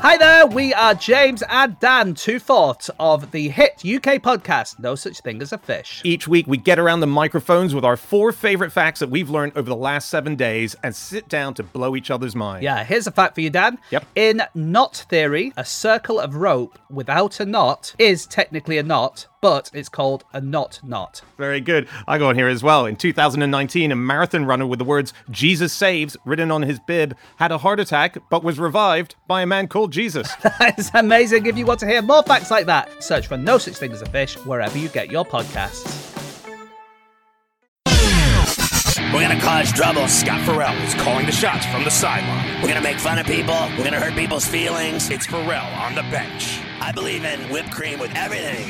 Hi there, we are James and Dan, two-fourths of the hit UK podcast, No Such Thing as a Fish. Each week, we get around the microphones with our 4 favorite facts that we've learned over the last 7 days and sit down to blow each other's minds. Yeah, here's a fact for you, Dan. Yep. In knot theory, a circle of rope without a knot is technically a knot, but it's called a knot. Very good. I go on here as well. In 2019, a marathon runner with the words "Jesus saves" written on his bib had a heart attack, but was revived by a man called Jesus. That is amazing. If you want to hear more facts like that, search for No Such Thing as a Fish wherever you get your podcasts. We're gonna cause trouble. Scott Farrell is calling the shots from the sideline. We're gonna make fun of people. We're gonna hurt people's feelings. It's Farrell on the bench. I believe in whipped cream with everything.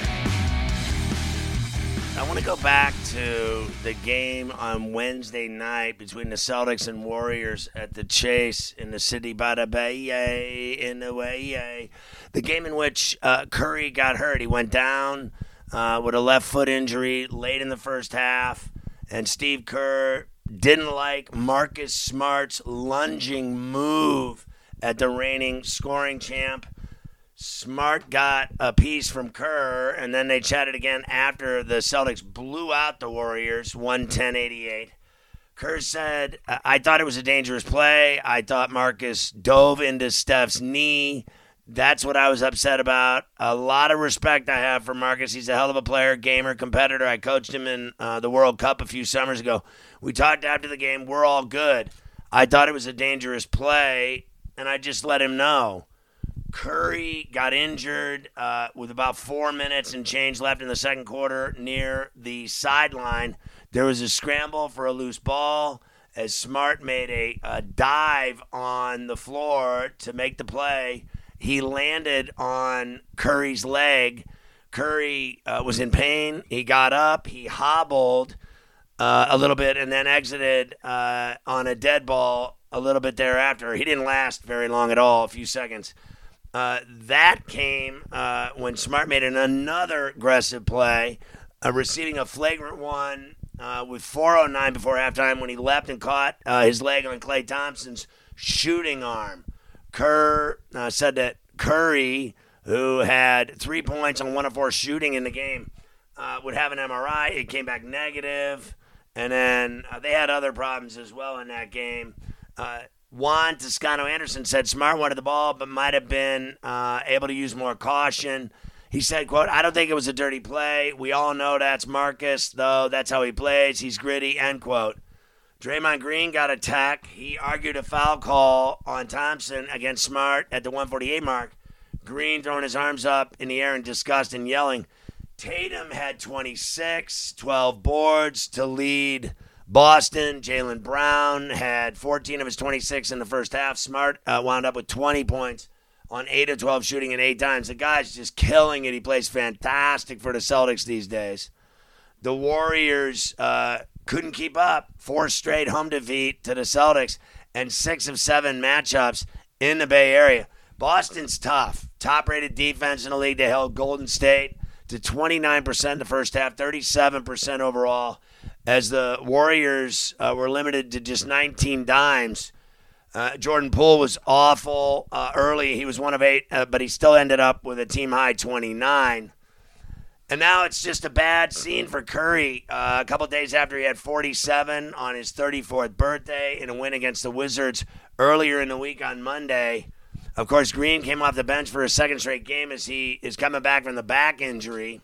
I want to go back to the game on Wednesday night between the Celtics and Warriors at the Chase in the city by the bay, in the way. The game in which Curry got hurt. He went down with a left foot injury late in the first half, and Steve Kerr didn't like Marcus Smart's lunging move at the reigning scoring champ. Smart got a piece from Kerr, and then they chatted again after the Celtics blew out the Warriors, 110-88. Kerr said, I thought it was a dangerous play. I thought Marcus dove into Steph's knee. That's what I was upset about. A lot of respect I have for Marcus. He's a hell of a player, gamer, competitor. I coached him in the World Cup a few summers ago. We talked after the game. We're all good. I thought it was a dangerous play, and I just let him know. Curry got injured with about 4 minutes and change left in the second quarter near the sideline. There was a scramble for a loose ball as Smart made a dive on the floor to make the play. He landed on Curry's leg. Curry was in pain. He got up. He hobbled a little bit and then exited on a dead ball a little bit thereafter. He didn't last very long at all, a few seconds. That came when Smart made another aggressive play, receiving a flagrant one with 4:09 before halftime when he leapt and caught his leg on Klay Thompson's shooting arm. Kerr said that Curry, who had 3 points on 1 of 4 shooting in the game, would have an MRI. It came back negative, and then they had other problems as well in that game. Juan Toscano-Anderson said Smart wanted the ball but might have been able to use more caution. He said, quote, I don't think it was a dirty play. We all know that's Marcus, though. That's how he plays. He's gritty, end quote. Draymond Green got attacked. He argued a foul call on Thompson against Smart at the 148 mark. Green throwing his arms up in the air in disgust and yelling. Tatum had 26, 12 boards to lead Boston. Jaylen Brown had 14 of his 26 in the first half. Smart wound up with 20 points on 8 of 12 shooting and 8 times. The guy's just killing it. He plays fantastic for the Celtics these days. The Warriors couldn't keep up. 4 straight home defeat to the Celtics and 6 of 7 matchups in the Bay Area. Boston's tough. Top-rated defense in the league. They held Golden State to 29% in the first half, 37% overall, as the Warriors were limited to just 19 dimes. Jordan Poole was awful early. He was 1 of 8, but he still ended up with a team-high 29. And now it's just a bad scene for Curry. A couple days after he had 47 on his 34th birthday in a win against the Wizards earlier in the week on Monday. Of course, Green came off the bench for his second straight game as he is coming back from the back injury.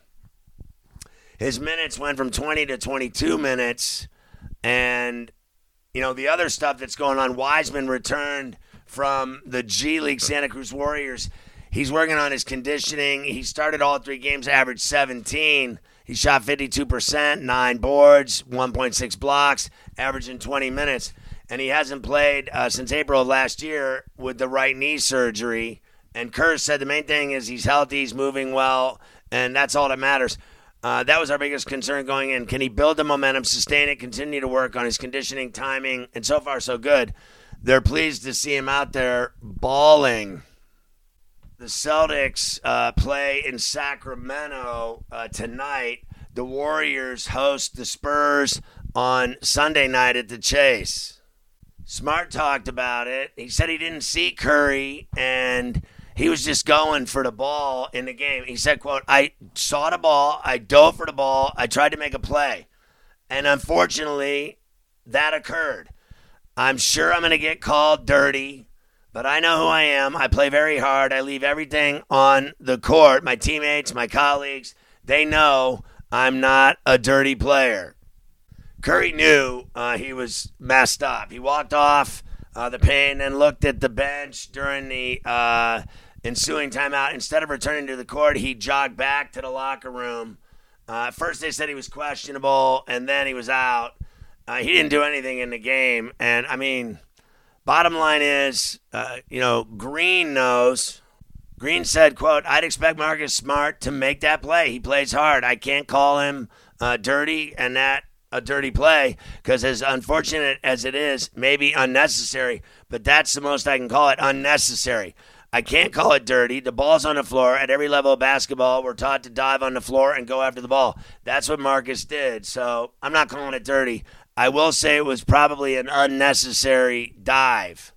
His minutes went from 20 to 22 minutes. And, you know, the other stuff that's going on, Wiseman returned from the G League Santa Cruz Warriors. He's working on his conditioning. He started all 3 games, averaged 17. He shot 52%, 9 boards, 1.6 blocks, averaging 20 minutes. And he hasn't played since April of last year with the right knee surgery. And Kerr said the main thing is he's healthy, he's moving well, and that's all that matters. That was our biggest concern going in. Can he build the momentum, sustain it, continue to work on his conditioning, timing, and so far so good. They're pleased to see him out there balling. The Celtics play in Sacramento tonight. The Warriors host the Spurs on Sunday night at the Chase. Smart talked about it. He said he didn't see Curry, and he was just going for the ball in the game. He said, quote, I saw the ball, I dove for the ball, I tried to make a play. And unfortunately, that occurred. I'm sure I'm going to get called dirty, but I know who I am. I play very hard. I leave everything on the court. My teammates, my colleagues, they know I'm not a dirty player. Curry knew he was messed up. He walked off the paint and looked at the bench during the ensuing timeout. Instead of returning to the court, he jogged back to the locker room. At first they said he was questionable, and then he was out. He didn't do anything in the game. And, I mean, bottom line is, Green knows. Green said, quote, I'd expect Marcus Smart to make that play. He plays hard. I can't call him dirty and that a dirty play because as unfortunate as it is, maybe unnecessary, but that's the most I can call it, unnecessary. I can't call it dirty. The ball's on the floor. At every level of basketball, we're taught to dive on the floor and go after the ball. That's what Marcus did, so I'm not calling it dirty. I will say it was probably an unnecessary dive.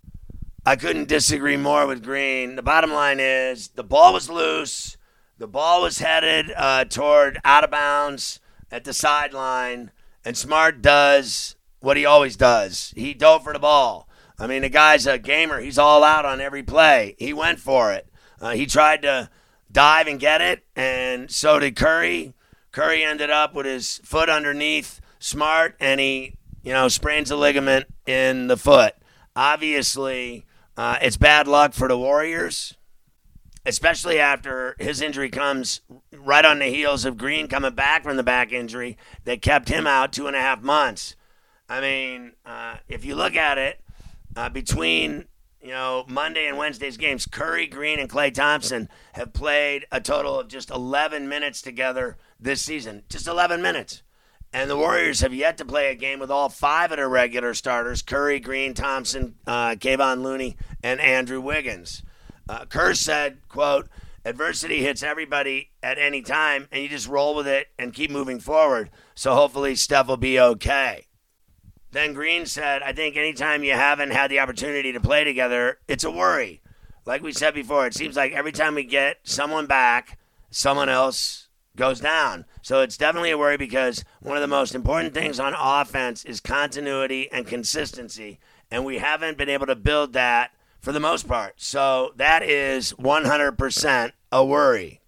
I couldn't disagree more with Green. The bottom line is the ball was loose. The ball was headed toward out of bounds at the sideline, and Smart does what he always does. He dove for the ball. I mean, the guy's a gamer. He's all out on every play. He went for it. He tried to dive and get it, and so did Curry. Curry ended up with his foot underneath Smart, and he, sprains a ligament in the foot. Obviously, it's bad luck for the Warriors, especially after his injury comes right on the heels of Green coming back from the back injury that kept him out 2.5 months. I mean, if you look at it, between Monday and Wednesday's games, Curry, Green, and Klay Thompson have played a total of just 11 minutes together this season. Just 11 minutes. And the Warriors have yet to play a game with all 5 of their regular starters, Curry, Green, Thompson, Kevon Looney, and Andrew Wiggins. Kerr said, quote, adversity hits everybody at any time, and you just roll with it and keep moving forward. So hopefully Steph will be okay. Then Green said, I think anytime you haven't had the opportunity to play together, it's a worry. Like we said before, it seems like every time we get someone back, someone else goes down. So it's definitely a worry because one of the most important things on offense is continuity and consistency, and we haven't been able to build that for the most part. So that is 100% a worry.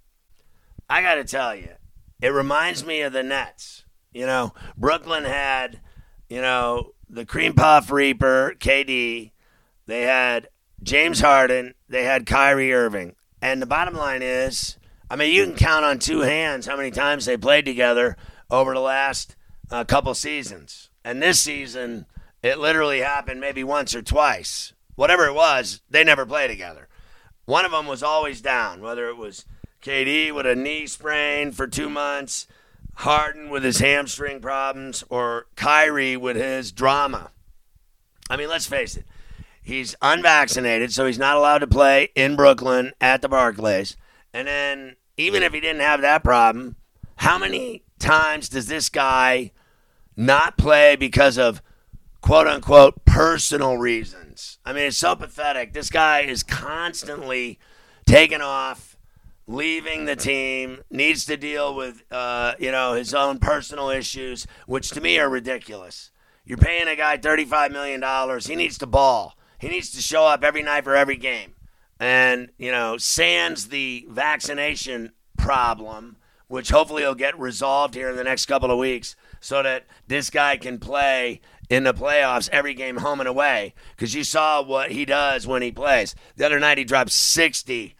I got to tell you, it reminds me of the Nets. Brooklyn had, the Cream Puff Reaper, KD. They had James Harden. They had Kyrie Irving. And the bottom line is, you can count on 2 hands how many times they played together over the last couple seasons. And this season, it literally happened maybe once or twice. Whatever it was, they never played together. One of them was always down, whether it was KD with a knee sprain for 2 months, Harden with his hamstring problems, or Kyrie with his drama. Let's face it. He's unvaccinated, so he's not allowed to play in Brooklyn at the Barclays. And then, even if he didn't have that problem, how many times does this guy not play because of quote-unquote personal reasons? It's so pathetic. This guy is constantly taking off, leaving the team, needs to deal with, his own personal issues, which to me are ridiculous. You're paying a guy $35 million. He needs to ball. He needs to show up every night for every game. And, sans the vaccination problem, which hopefully will get resolved here in the next couple of weeks so that this guy can play in the playoffs every game home and away. Because you saw what he does when he plays. The other night he dropped 60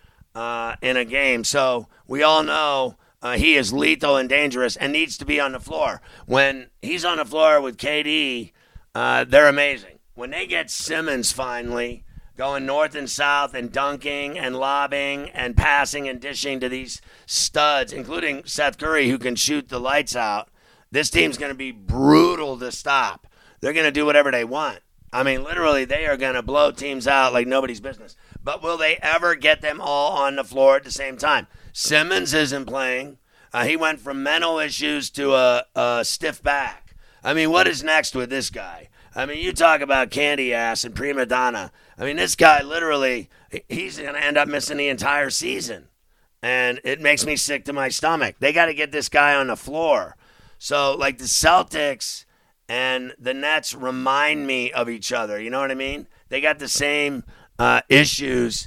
in a game. So we all know he is lethal and dangerous and needs to be on the floor. When he's on the floor with KD, they're amazing. When they get Simmons finally going north and south and dunking and lobbing and passing and dishing to these studs, including Seth Curry, who can shoot the lights out, this team's going to be brutal to stop. They're going to do whatever they want. Literally, they are going to blow teams out like nobody's business. But will they ever get them all on the floor at the same time? Simmons isn't playing. He went from mental issues to a stiff back. What is next with this guy? I mean, you talk about candy ass and prima donna. I mean, this guy literally, he's going to end up missing the entire season. And it makes me sick to my stomach. They got to get this guy on the floor. So, like, the Celtics and the Nets remind me of each other. You know what I mean? They got the same issues,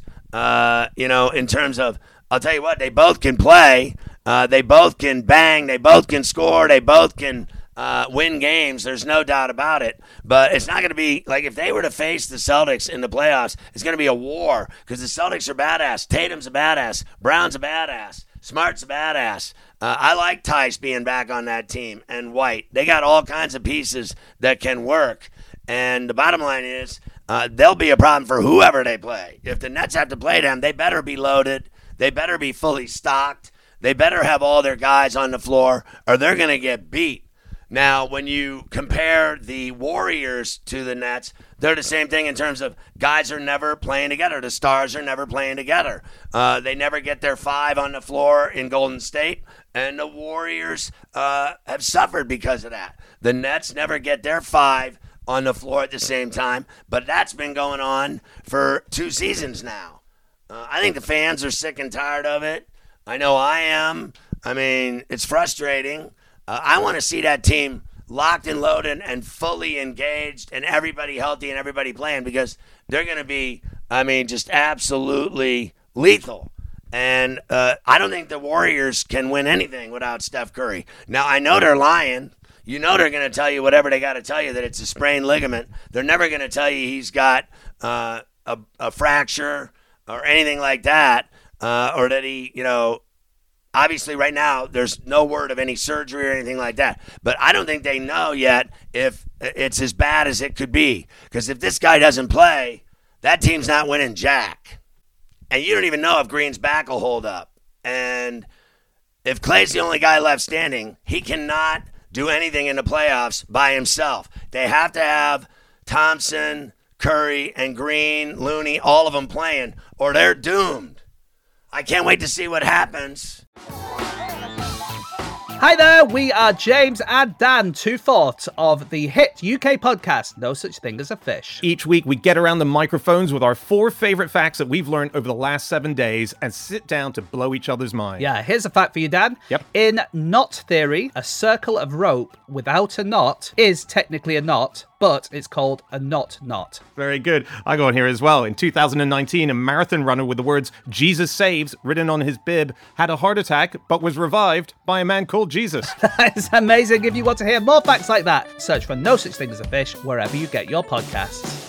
in terms of, I'll tell you what, they both can play. They both can bang. They both can score. They both can win games. There's no doubt about it. But it's not going to be like if they were to face the Celtics in the playoffs, it's going to be a war because the Celtics are badass. Tatum's a badass. Brown's a badass. Smart's a badass. I like Tice being back on that team and White. They got all kinds of pieces that can work. And the bottom line is they'll be a problem for whoever they play. If the Nets have to play them, they better be loaded. They better be fully stocked. They better have all their guys on the floor or they're going to get beat. Now, when you compare the Warriors to the Nets, they're the same thing in terms of guys are never playing together. The stars are never playing together. They never get their five on the floor in Golden State, and the Warriors have suffered because of that. The Nets never get their five on the floor at the same time, but that's been going on for 2 seasons now. I think the fans are sick and tired of it. I know I am. I mean, it's frustrating. I want to see that team locked and loaded and fully engaged and everybody healthy and everybody playing because they're going to be, just absolutely lethal. And I don't think the Warriors can win anything without Steph Curry. Now, I know they're lying. You know they're going to tell you whatever they got to tell you, that it's a sprained ligament. They're never going to tell you he's got a fracture or anything like that, or that he, obviously, right now, there's no word of any surgery or anything like that. But I don't think they know yet if it's as bad as it could be. Because if this guy doesn't play, that team's not winning jack. And you don't even know if Green's back will hold up. And if Clay's the only guy left standing, he cannot do anything in the playoffs by himself. They have to have Thompson, Curry, and Green, Looney, all of them playing, or they're doomed. I can't wait to see what happens. Hi there, we are James and Dan, 2/4 of the hit UK podcast, No Such Thing as a Fish. Each week, we get around the microphones with our 4 favorite facts that we've learned over the last 7 days and sit down to blow each other's mind. Yeah, here's a fact for you, Dan. Yep. In knot theory, a circle of rope without a knot is technically a knot, but it's called a knot. Very good. I got one here as well. In 2019, a marathon runner with the words "Jesus saves" written on his bib had a heart attack but was revived by a man called Jesus. That's amazing. If you want to hear more facts like that, search for No Such Thing as a Fish wherever you get your podcasts.